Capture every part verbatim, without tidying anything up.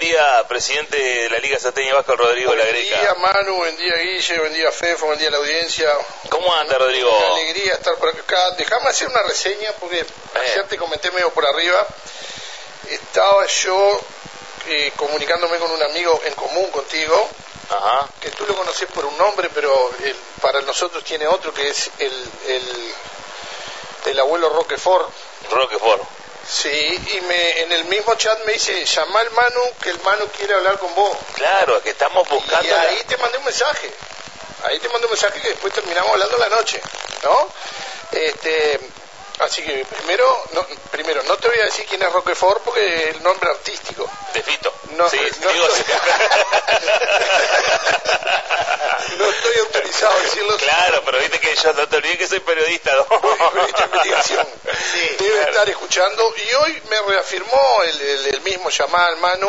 día, presidente de la Liga Salteña Básquetbol, Rodrigo La Greca. Buen día, Manu, buen día, Guille, buen día, Fefo, buen día a la audiencia. ¿Cómo anda, Rodrigo? Una alegría estar por acá. Déjame hacer una reseña, porque eh. ayer te comenté medio por arriba. Estaba yo eh, comunicándome con un amigo en común contigo. Ajá. Que tú lo conoces por un nombre, pero el, para nosotros tiene otro, que es el, el, el abuelo Roquefort. Roquefort. Sí, y me, en el mismo chat me dice, llama al Manu, que el Manu quiere hablar con vos. Claro, que estamos buscando... Y ahí la... te mandé un mensaje, ahí te mandé un mensaje que después terminamos hablando la noche, ¿no? Este, así que primero no, primero, no te voy a decir quién es Roquefort, porque es el nombre artístico. De Fito. No, sí, no, digo... estoy... no estoy autorizado a decirlo. Claro, pero viste que yo no te olvidé que soy periodista, ¿no? Periodista de investigación. Sí, debe claro. estar escuchando. Y hoy me reafirmó el, el, el mismo Yamal Manu,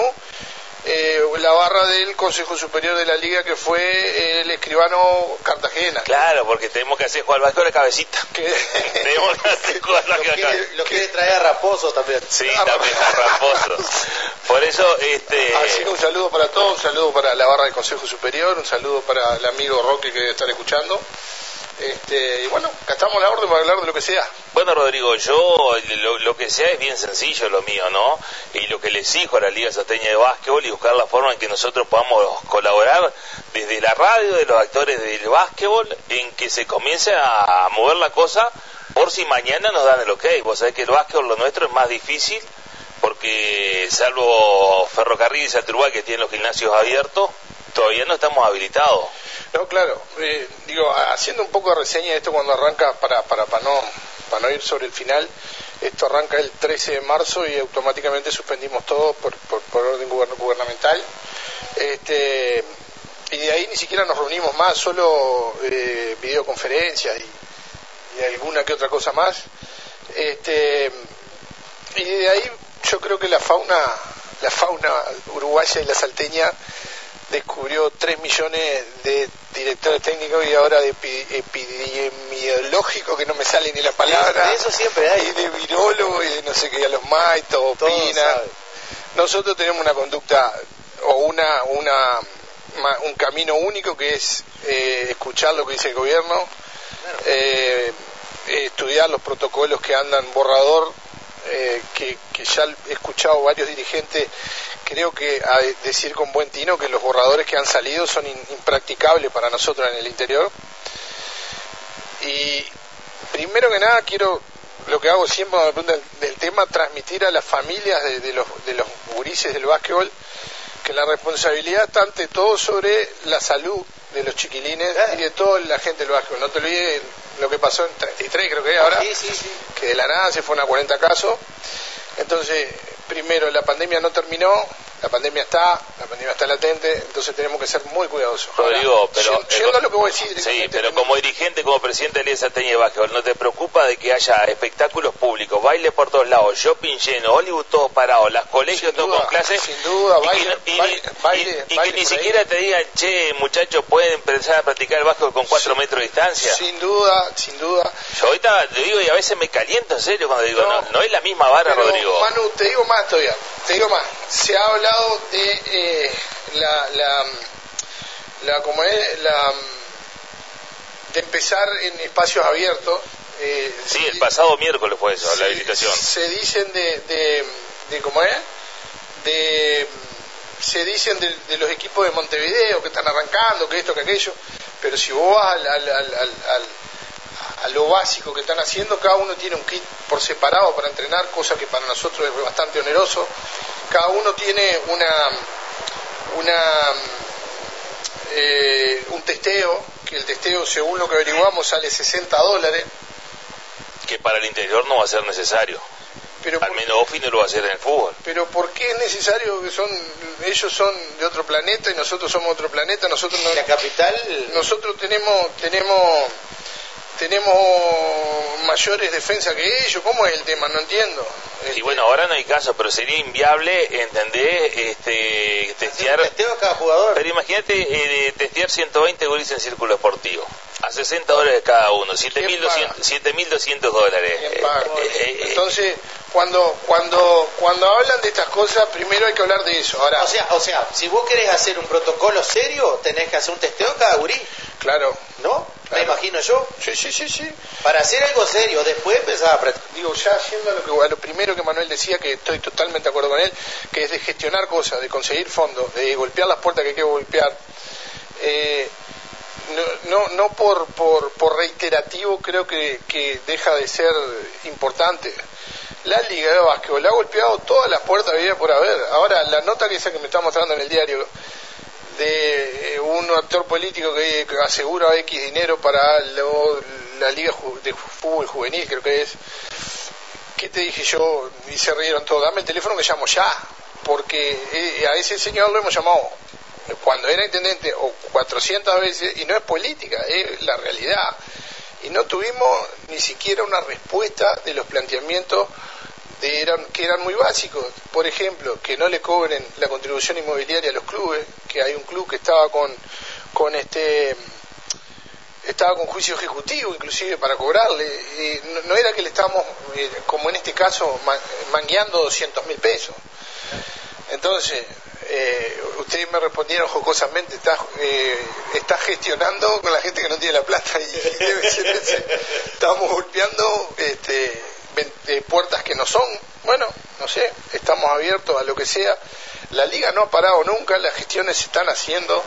eh, la barra del Consejo Superior de la Liga, que fue el escribano Cartagena. Claro, porque tenemos que hacer jugar al básquet de cabecita. Que... tenemos que hacer jugar al básquet de cabecita. Lo quiere traer a Raposo también. Sí, ah, también a Raposo. Por eso, este... Así que un saludo para todos, un saludo para la barra del Consejo Superior, un saludo para el amigo Roque que debe estar escuchando. Este, y bueno, acá estamos a la orden para hablar de lo que sea. Bueno, Rodrigo, yo lo, lo que sea es bien sencillo lo mío, ¿no? Y lo que le exijo a la Liga Salteña de Básquetbol y buscar la forma en que nosotros podamos colaborar desde la radio de los actores del básquetbol, en que se comience a mover la cosa por si mañana nos dan el ok. Vos sabés que el básquetbol lo nuestro es más difícil porque salvo Ferrocarril y Santurbán, que tienen los gimnasios abiertos, todavía no estamos habilitados. No, claro, eh, digo, haciendo un poco de reseña de esto cuando arranca, para para para no para no ir sobre el final, esto arranca el trece de marzo y automáticamente suspendimos todo por, por, por orden gubernamental, este, y de ahí ni siquiera nos reunimos más, solo eh, videoconferencias y, y alguna que otra cosa más, este, y de ahí yo creo que la fauna, la fauna uruguaya y la salteña descubrió tres millones de directores técnicos y ahora de epi, epidemiológico, que no me sale ni la palabra. De eso siempre hay. Y de virólogo y de no sé qué, a los maitos, opinan. Nosotros tenemos una conducta o una, una, un camino único, que es eh, escuchar lo que dice el gobierno, claro. eh, estudiar los protocolos que andan borrador, eh, que, que ya he escuchado varios dirigentes. Creo que a decir con buen tino que los borradores que han salido son in, impracticables para nosotros en el interior. Y primero que nada quiero, lo que hago siempre cuando me preguntan del tema, transmitir a las familias de, de los de los gurises del básquetbol que la responsabilidad está ante todo sobre la salud de los chiquilines y de toda la gente del básquetbol. No te olvides lo que pasó en treinta y tres, creo que ahora, sí, sí, sí. que de la nada se fueron a cuarenta casos. Entonces, primero, la pandemia no terminó, la pandemia está, la pandemia está latente, entonces tenemos que ser muy cuidadosos. Rodrigo, Ahora, pero... Yendo, yendo a lo que voy a decir... Sí, pero como dirigente, como presidente de la Liga Salteña de Básquetbol, ¿no te preocupa de que haya espectáculos públicos, bailes por todos lados, shopping lleno, Hollywood todo parado, las colegios todo con clases? Sin duda, y baile, que, y, baile, y, baile, y, y baile que ni siquiera ahí te digan, che, muchachos, pueden empezar a practicar el básquetbol con cuatro sí, metros de distancia. Sin duda, sin duda. Yo ahorita te digo, y a veces me caliento en serio cuando digo, no, no, no es la misma vara, pero, Rodrigo. Manu, te digo más todavía, te digo más. Se ha hablado de eh, la, la, la, como es, la, de empezar en espacios abiertos. Eh, sí, el pasado miércoles fue eso, se, la habilitación. Se dicen de, de, de ¿cómo es? De, se dicen de, de los equipos de Montevideo que están arrancando, que esto, que aquello, pero si vos vas al, al, al, al, al a lo básico que están haciendo, cada uno tiene un kit por separado para entrenar, cosa que para nosotros es bastante oneroso. Cada uno tiene una una eh, un testeo, que el testeo, según lo que averiguamos, sale sesenta dólares. Que para el interior no va a ser necesario. Pero al menos Ofi no lo va a hacer en el fútbol. Pero ¿por qué es necesario? Que son ellos son de otro planeta y nosotros somos otro planeta. Nosotros no, la capital. Nosotros tenemos tenemos tenemos mayores defensas que ellos. ¿Cómo es el tema? No entiendo. Y bueno, ahora no hay caso, pero sería inviable, ¿entendés? Este, testear... Testeo a cada jugador. Pero imagínate eh, testear ciento veinte gurises en círculo deportivo. A sesenta dólares cada uno, siete mil doscientos dólares. Eh, eh, Entonces, cuando cuando cuando hablan de estas cosas, primero hay que hablar de eso. Ahora, o sea, o sea, si vos querés hacer un protocolo serio, tenés que hacer un testeo cada gurí. Claro. ¿No? Claro. Me imagino yo. Sí, sí, sí, sí. Para hacer algo serio, después empezar a apretar. Digo, ya haciendo lo, que, a lo primero que Manuel decía, que estoy totalmente de acuerdo con él, que es de gestionar cosas, de conseguir fondos, de golpear las puertas que hay que golpear. Eh, no no, no por, por, por reiterativo creo que, que deja de ser importante. La Liga de Básquetbol ha golpeado todas las puertas había por haber. Ahora, la nota que esa que me está mostrando en el diario de un actor político que asegura X dinero para lo, la Liga de Fútbol Juvenil, creo que es. ¿Qué te dije yo? Y se rieron todos. Dame el teléfono que llamo ya, porque a ese señor lo hemos llamado cuando era intendente o cuatrocientas veces, y no es política, es la realidad. Y no tuvimos ni siquiera una respuesta de los planteamientos de eran, que eran muy básicos. Por ejemplo, que no le cobren la contribución inmobiliaria a los clubes, que hay un club que estaba con, con este estaba con juicio ejecutivo inclusive para cobrarle, y no, no era que le estábamos, eh, como en este caso, man, mangueando doscientos mil pesos. Entonces, eh, ustedes me respondieron jocosamente, está, eh, está gestionando con la gente que no tiene la plata, y debe ser ese. Estamos golpeando este, eh, puertas que no son. Bueno, no sé, estamos abiertos a lo que sea. La liga no ha parado nunca, las gestiones se están haciendo.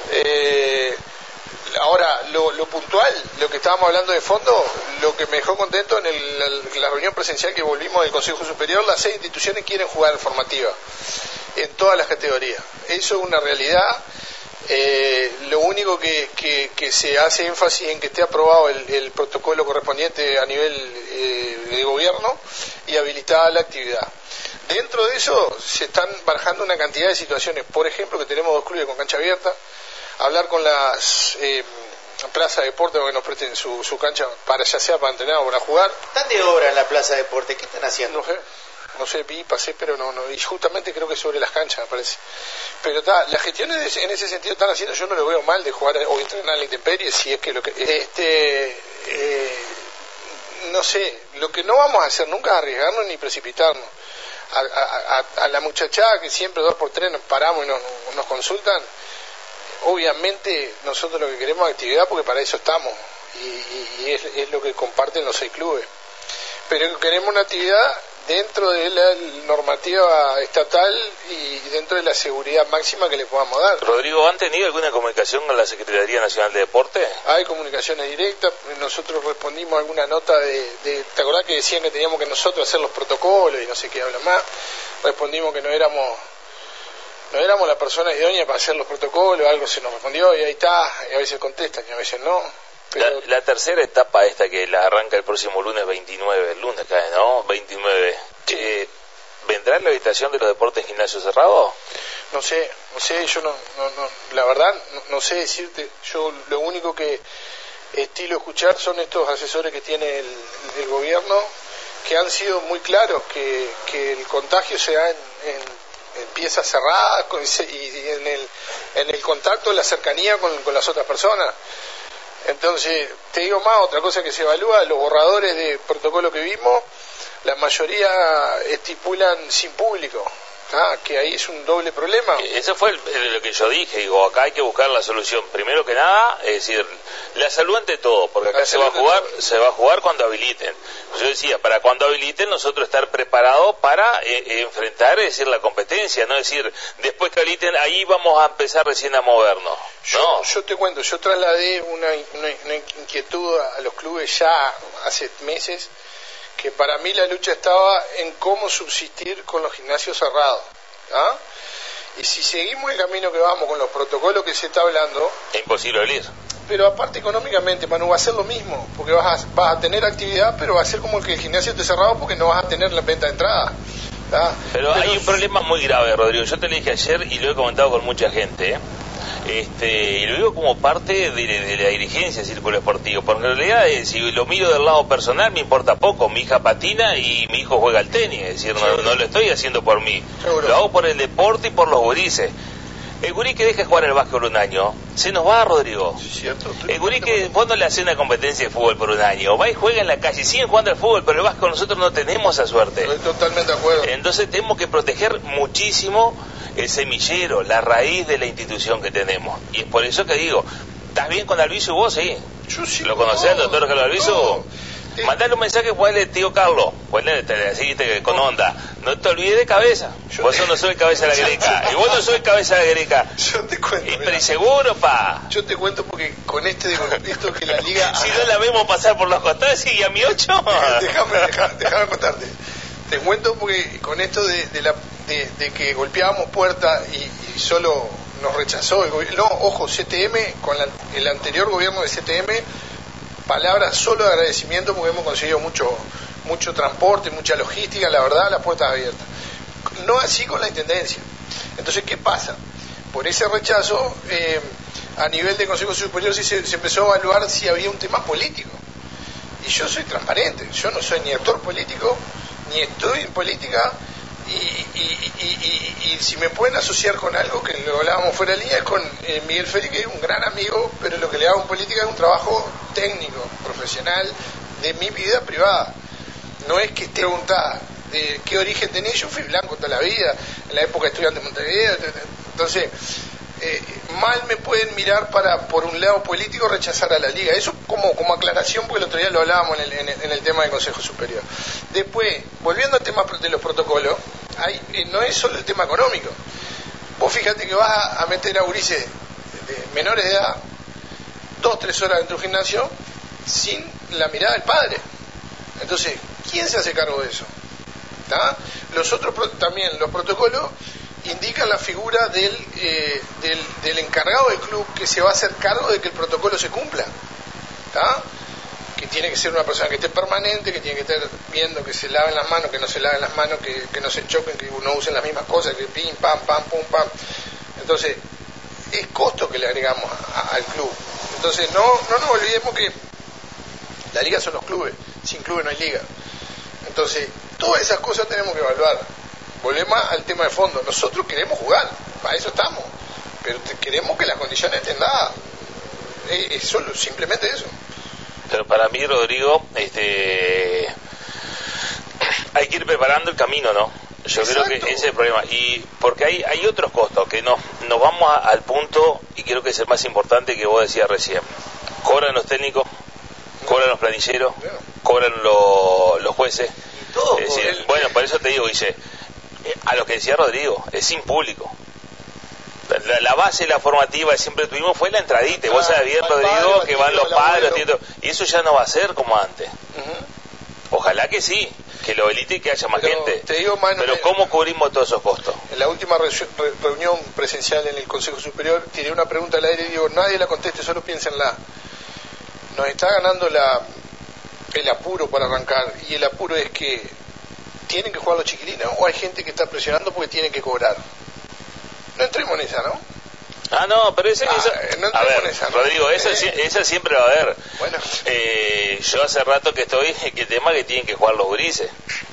Eh, ahora, lo, lo puntual, lo que estábamos hablando de fondo, lo que me dejó contento en el, la, la reunión presencial que volvimos del Consejo Superior, las seis instituciones quieren jugar en formativa en todas las categorías. Eso es una realidad. Eh, lo único que, que, que se hace énfasis en que esté aprobado el, el protocolo correspondiente a nivel eh, de gobierno y habilitada la actividad. Dentro de eso se están barajando una cantidad de situaciones. Por ejemplo, que tenemos dos clubes con cancha abierta, hablar con las eh, plazas de deporte para que nos presten su, su cancha, para ya sea para entrenar o para jugar. ¿Están de obra en la plaza de deporte? ¿Qué están haciendo? No sé. No sé, vi, pasé, pero no, no, y justamente creo que sobre las canchas, me parece. Pero ta, las gestiones en ese sentido están haciendo, yo no lo veo mal de jugar o entrenar en la intemperie, si es que lo que... Este, eh, no sé, lo que no vamos a hacer nunca es arriesgarnos ni precipitarnos. A, a, a, a la muchachada que siempre dos por tres nos paramos y nos, nos consultan, obviamente nosotros lo que queremos es actividad, porque para eso estamos, y, y, y es, es lo que comparten los seis clubes. Pero queremos una actividad dentro de la normativa estatal y dentro de la seguridad máxima que le podamos dar. Rodrigo, ¿han tenido alguna comunicación con la Secretaría Nacional de Deporte? Hay comunicaciones directas, nosotros respondimos a alguna nota de, de... ¿Te acordás que decían que teníamos que nosotros hacer los protocolos y no sé qué habla más? Respondimos que no éramos no éramos la persona idónea para hacer los protocolos, algo se nos respondió y ahí está, y a veces contestan y a veces no. Pero... La, la tercera etapa esta que la arranca el próximo lunes veintinueve, el lunes cae, ¿no? veintinueve. Eh, ¿Vendrá la habitación de los deportes gimnasio cerrado? No sé, no sé, yo no, no, no la verdad no, no sé decirte. Yo lo único que estilo escuchar son estos asesores que tiene el, el gobierno, que han sido muy claros que, que el contagio se da en, en, en piezas cerradas con, y en el, en el contacto, la cercanía con, con las otras personas. Entonces, te digo más, otra cosa que se evalúa, los borradores de protocolo que vimos, la mayoría estipulan sin público, ¿ah? Que ahí es un doble problema. Eso fue el, el, lo que yo dije, digo, acá hay que buscar la solución. Primero que nada, es decir, la salud ante todo, porque acá se va a jugar, se va a jugar cuando habiliten. Yo decía, para cuando habiliten nosotros estar preparados para eh, enfrentar, es decir, la competencia, no es decir, después que habiliten, ahí vamos a empezar recién a movernos. Yo, no. yo te cuento, yo trasladé una, una, una inquietud a los clubes ya hace meses, que para mí la lucha estaba en cómo subsistir con los gimnasios cerrados, ¿ah? Y si seguimos el camino que vamos con los protocolos que se está hablando, es imposible abrir. Pero aparte económicamente, Manu, va a ser lo mismo, porque vas a, vas a tener actividad, pero va a ser como que el gimnasio esté cerrado porque no vas a tener la venta de entrada. ¿Ah? Pero, pero hay un problema muy grave, Rodrigo. Yo te lo dije ayer y lo he comentado con mucha gente, ¿eh? Este, y lo digo como parte de, de la dirigencia del Círculo Esportivo, porque en realidad, eh, si lo miro del lado personal, me importa poco. Mi hija patina y mi hijo juega al tenis, es decir, no, no lo estoy haciendo por mí, seguro. Lo hago por el deporte y por los gurises. El gurí que deja jugar al básquetbol un año, se nos va, Rodrigo. Sí, cierto. El gurí que vos no le haces una competencia de fútbol por un año, va y juega en la calle, siguen jugando al fútbol, pero el básquetbol nosotros no tenemos esa suerte. Estoy totalmente de acuerdo. Entonces tenemos que proteger muchísimo el semillero, la raíz de la institución que tenemos. Y es por eso que digo, ¿estás bien con Alviso vos? Sí. Yo sí. ¿Lo conocés al doctor Carlos Alviso? No. Mandale un mensaje, ponle tío Carlos, ponle así te, con onda. No te olvides de cabeza. Yo vos te... no sos cabeza de la greca. Y vos no sos cabeza de la greca. Yo te cuento. Y pero seguro, pa. Yo te cuento porque con este de esto que la liga. Si no la vemos pasar por los costados y a mi ocho. déjame, déjame, déjame contarte. Te cuento porque con esto de, de, la, de, de que golpeábamos puerta y, y solo nos rechazó el gobierno. No, ojo, C T M, con la, el anterior gobierno de C T M. Palabras solo de agradecimiento porque hemos conseguido mucho mucho transporte, mucha logística, la verdad, las puertas abiertas. No así con la Intendencia. Entonces, ¿qué pasa? Por ese rechazo, eh, a nivel de Consejo Superior sí se, se empezó a evaluar si había un tema político. Y yo soy transparente, yo no soy ni actor político, ni estoy en política, y, y, y, y, y si me pueden asociar con algo, que lo hablábamos fuera de línea, es con eh, Miguel Félix, que es un gran amigo, pero lo que le hago en política es un trabajo técnico, profesional, de mi vida privada. No es que esté preguntada de qué origen tenés. Yo fui blanco toda la vida, en la época estudiante de Montevideo. Entonces, eh, mal me pueden mirar para, por un lado político, rechazar a la liga. Eso como, como aclaración, porque el otro día lo hablábamos en el, en el, en el tema del Consejo Superior. Después, volviendo al tema de los protocolos, hay, eh, no es solo el tema económico. Vos fíjate que vas a, a meter a gurises de menores de edad dos, tres horas dentro del gimnasio sin la mirada del padre. Entonces, ¿quién se hace cargo de eso? ¿Tá? Los otros pro, también, los protocolos indican la figura del, eh, del, del encargado del club que se va a hacer cargo de que el protocolo se cumpla. ¿Tá? Que tiene que ser una persona que esté permanente, que tiene que estar viendo que se laven las manos, que no se laven las manos, que, que no se choquen, que no usen las mismas cosas, que pim, pam, pam, pum, pam. Entonces, es costo que le agregamos a, a, al club. Entonces, no, no nos olvidemos que la liga son los clubes, sin clubes no hay liga. Entonces, todas esas cosas tenemos que evaluar. Volvemos al tema de fondo. Nosotros queremos jugar, para eso estamos, pero te, queremos que las condiciones estén dadas. Es, es solo, simplemente eso. Pero para mí, Rodrigo, este, hay que ir preparando el camino, ¿no? Yo Exacto. creo que ese es el problema. Y porque hay, hay otros costos que nos, nos vamos a, al punto, y creo que es el más importante que vos decías recién. Cobran los técnicos, cobran los planilleros, cobran lo, los jueces. Y todo, es decir, el... bueno, por eso te digo, dice, a lo que decía Rodrigo, es sin público. La, la base, la formativa que siempre tuvimos fue la entradita. Ah, vos sabés bien, Rodrigo, padre, que van los padres, y eso ya no va a ser como antes. Uh-huh. Ojalá que sí, que lo elite y que haya más pero, gente. Te digo, Manu, pero ¿cómo cubrimos todos esos costos? En la última re- re- reunión presencial en el Consejo Superior, tiré una pregunta al aire y digo, nadie la conteste, solo piénsenla. Nos está ganando la el apuro para arrancar, y el apuro es que tienen que jugar los chiquilinos o hay gente que está presionando porque tienen que cobrar. No entremos en esa, ¿no? Ah, no, pero ese, ah, eso, no a ver, en esa, ¿no? Rodrigo, esa, eh, esa siempre va a haber. Bueno. Eh, yo hace rato que estoy, que tema que tienen que jugar los gurises.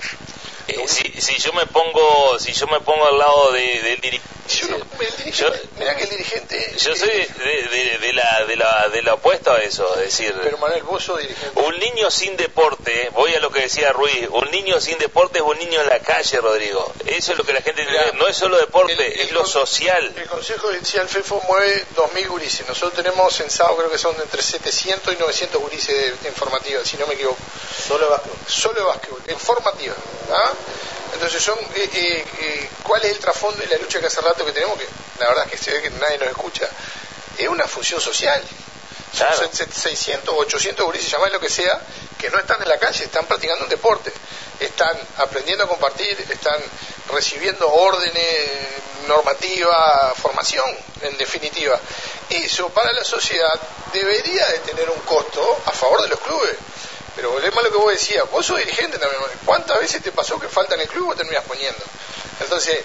Eh, si, si yo me pongo, si yo me pongo al lado de, del dirigente, yo, mira que el dirigente, yo soy de, de, de la, de la, de la opuesta a eso, es decir, pero Manuel, vos sos dirigente. Un niño sin deporte, voy a lo que decía Ruiz, un niño sin deporte es un niño en la calle, Rodrigo. Eso es lo que la gente tiene que ver. No es solo deporte, el, el, es lo social. El Consejo Judicial FEFO mueve dos mil gurises. Nosotros tenemos censado, creo que son entre setecientos y novecientos gurises de, de informativa, si no me equivoco. Solo de básquetbol. Solo de básquetbol, en formativa. ¿Ah? Entonces, son eh, eh, eh, ¿cuál es el trasfondo de la lucha que hace rato que tenemos? Que la verdad es que se ve que nadie nos escucha. Es una función social. Claro. Son seiscientos, ochocientos gurises, llamás lo que sea, que no están en la calle, están practicando un deporte. Están aprendiendo a compartir, están recibiendo órdenes, normativa, formación, en definitiva. Eso para la sociedad debería de tener un costo a favor de los clubes. Pero volvemos a lo que vos decías, vos sos dirigente también, ¿cuántas veces te pasó que falta en el club y vos terminás poniendo? Entonces,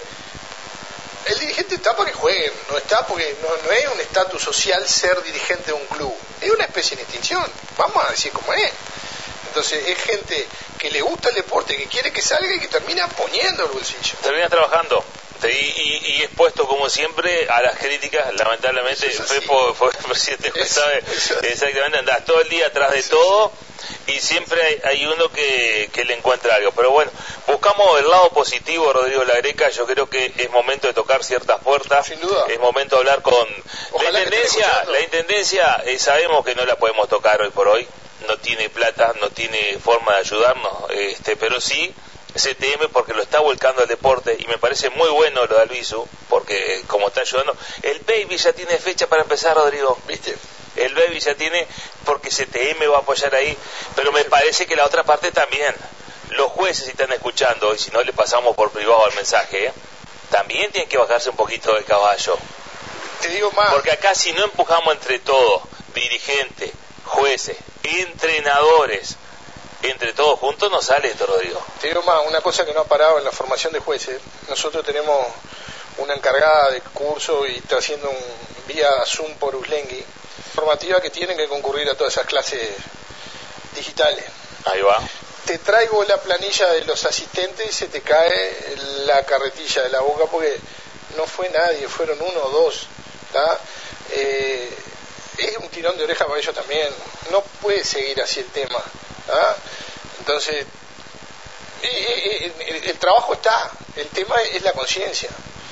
el dirigente está para que jueguen, no está porque no, no es un estatus social ser dirigente de un club, es una especie de distinción, vamos a decir cómo es. Entonces, es gente que le gusta el deporte, que quiere que salga y que termina poniendo el bolsillo. Termina trabajando. Y, y, y expuesto como siempre a las críticas, lamentablemente. Fepo fue el presidente que sabe exactamente, andás todo el día atrás de todo y siempre hay, hay uno que, que le encuentra algo. Pero bueno, buscamos el lado positivo, Rodrigo Lagreca. Yo creo que es momento de tocar ciertas puertas. Sin duda. Es momento de hablar con Ojalá la intendencia. La intendencia eh, sabemos que no la podemos tocar hoy por hoy. No tiene plata, no tiene forma de ayudarnos, este, pero sí C T M porque lo está volcando al deporte y me parece muy bueno lo de Albizu porque como está ayudando. El Baby ya tiene fecha para empezar, Rodrigo, ¿viste? El Baby ya tiene porque C T M va a apoyar ahí, pero me parece que la otra parte también. Los jueces, si están escuchando y si no le pasamos por privado el mensaje, ¿eh? También tienen que bajarse un poquito del caballo. Te digo más. Porque acá si no empujamos entre todos, dirigentes, jueces, entrenadores, entre todos juntos no sale esto, Rodrigo. Te digo más, una cosa que no ha parado en la formación de jueces. Nosotros tenemos una encargada de curso y está haciendo un vía Zoom por Uslengui, formativa que tienen que concurrir a todas esas clases digitales. Ahí va. Te traigo la planilla de los asistentes y se te cae la carretilla de la boca porque no fue nadie, fueron uno o dos. Eh, es un tirón de oreja para ellos también. No puede seguir así el tema. ¿Ah? Entonces eh, eh, el, el trabajo está, el tema es la conciencia.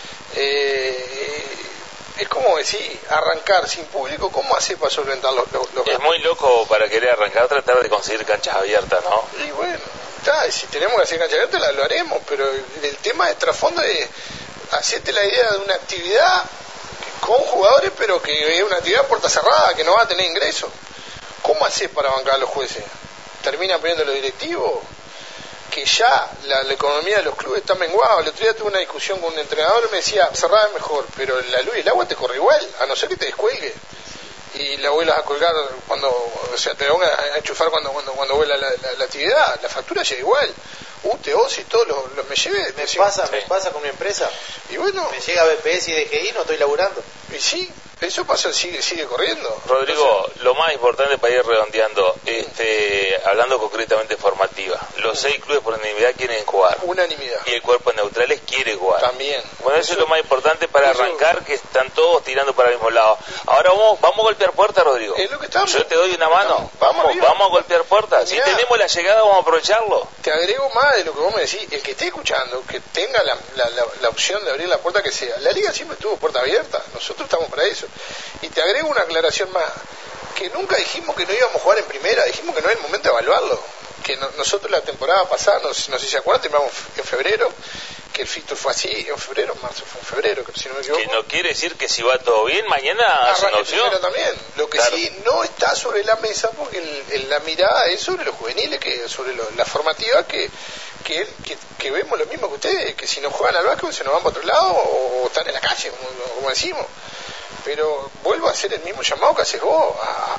eh, es como decir, arrancar sin público, ¿cómo hace para solventar los, los, los es muy loco para querer arrancar, tratar de conseguir canchas abiertas, ¿no? Y bueno, está, si tenemos que hacer canchas abiertas lo haremos, pero el tema de trasfondo es hacerte la idea de una actividad con jugadores, pero que es una actividad a puerta cerrada, que no va a tener ingresos. ¿Cómo haces para bancar a los jueces? Terminan pidiendo los directivos, que ya la, la economía de los clubes está menguada. El otro día tuve una discusión con un entrenador y me decía, cerrada es mejor, pero la luz y el agua te corre igual, a no ser que te descuelgue y la vuelvas a colgar cuando, o sea, te van a enchufar cuando cuando cuando vuela la, la, la actividad, la factura llega igual. U T O, si todo lo, lo me lleve. Me pasa, sí. me pasa con mi empresa. Y bueno, me llega B P S y D G I, no estoy laburando. Y sí, eso pasa, sigue sigue corriendo. Rodrigo, Entonces, lo más importante para ir redondeando, este, hablando concretamente formativa, los uh, seis clubes por unanimidad quieren jugar. Unanimidad. Y el cuerpo de neutrales quiere jugar. También. Bueno, eso, eso es lo más importante para eso, arrancar, que están todos tirando para el mismo lado. Ahora vamos, vamos a golpear puertas, Rodrigo. Es lo que estamos. Yo te doy una mano. Vamos, vamos, vamos a golpear puertas. Si tenemos la llegada, vamos a aprovecharlo. Te agrego más de lo que vos me decís. El que esté escuchando, que tenga la, la, la, la opción de abrir la puerta que sea. La liga siempre estuvo puerta abierta. Nosotros estamos para eso. Y te agrego una aclaración más, que nunca dijimos que no íbamos a jugar en primera, dijimos que no era el momento de evaluarlo, que no, nosotros la temporada pasada, no, no sé si se acuerdan, terminamos en febrero, que el fixture fue así, en febrero, marzo fue en febrero, que si no me equivoco. Que no quiere decir que si va todo bien, mañana hace una opción. También. Lo que claro. sí no está sobre la mesa, porque el, el, la mirada es sobre los juveniles, que sobre lo, la formativa, que que, que que vemos lo mismo que ustedes, que si no juegan al básquet se nos van para otro lado, o, o están en la calle, como, como decimos. Pero vuelvo a hacer el mismo llamado que haces vos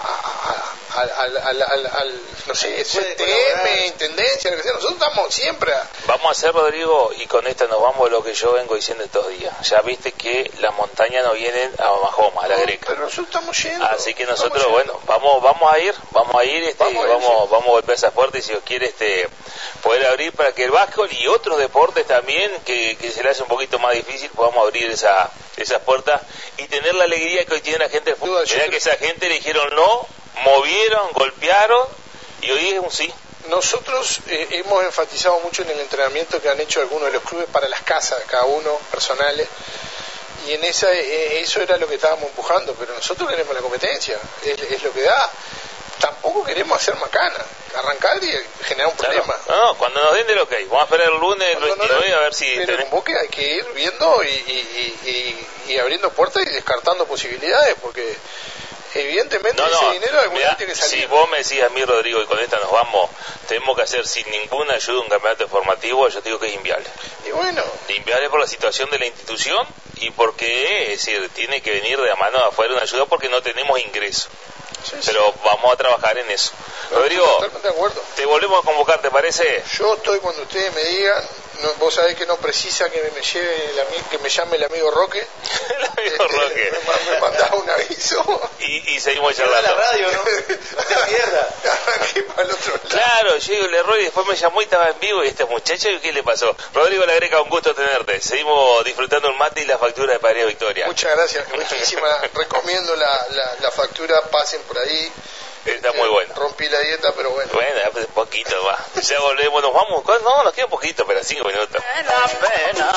al, no sé, C T M, intendencia, lo que sea. Nosotros estamos siempre a... Vamos a hacer, Rodrigo, y con esto nos vamos a lo que yo vengo diciendo estos días. Ya viste que las montañas no vienen a Majoma, a la no, Greca. Pero nosotros estamos yendo. Así que nosotros, bueno, vamos vamos a ir, vamos a ir, este, vamos, a ir, vamos, sí. vamos a golpear esas puertas y si Dios quiere este, poder abrir para que el básquetbol y otros deportes también, que, que se le hace un poquito más difícil, podamos abrir esa, esas puertas y tener la alegría que hoy tiene la gente del fútbol. Era que esa gente le dijeron no, movieron, golpearon y hoy es un sí. Nosotros eh, hemos enfatizado mucho en el entrenamiento que han hecho algunos de los clubes para las casas, cada uno, personales, y en esa eh, eso era lo que estábamos empujando, pero nosotros queremos la competencia, es, es lo que da. Tampoco queremos hacer macana, arrancar y generar un problema. Claro. No, no, cuando nos den del ok, vamos a esperar el lunes, el veintinueve, no, a ver si... Pero tenés... en Boque hay que ir viendo y, y, y, y abriendo puertas y descartando posibilidades, porque evidentemente no, no, ese dinero algún día tiene que salir. Si vos me decís a mí, Rodrigo, y con esta nos vamos, tenemos que hacer sin ninguna ayuda un campeonato formativo, yo te digo que es inviable. Y bueno... Inviable por la situación de la institución y porque, es decir, tiene que venir de la mano de afuera una ayuda porque no tenemos ingreso. Sí, pero sí. Vamos a trabajar en eso. No, Rodrigo, de acuerdo. Te volvemos a convocar, ¿te parece? Yo estoy cuando ustedes me digan, no, vos sabés que no precisa que me lleve el ami- que me llame el amigo Roque. El amigo Roque. Me, me mandaba un aviso. Y, y seguimos Lleva la charlando. radio, ¿no? No te pierdas. Arranqué para el otro lado. Claro, yo digo el error y después me llamó y estaba en vivo y este muchacho, ¿qué le pasó? Rodrigo La Greca, un gusto tenerte. Seguimos disfrutando un mate y la factura de Padre Victoria. Muchas gracias, riquísima. Recomiendo la, la, la factura, pasen por ahí. Está muy bueno. Rompí la dieta, pero bueno. Bueno, poquito más. Ya volvemos, nos vamos. No, nos queda poquito, pero cinco minutos. La pena.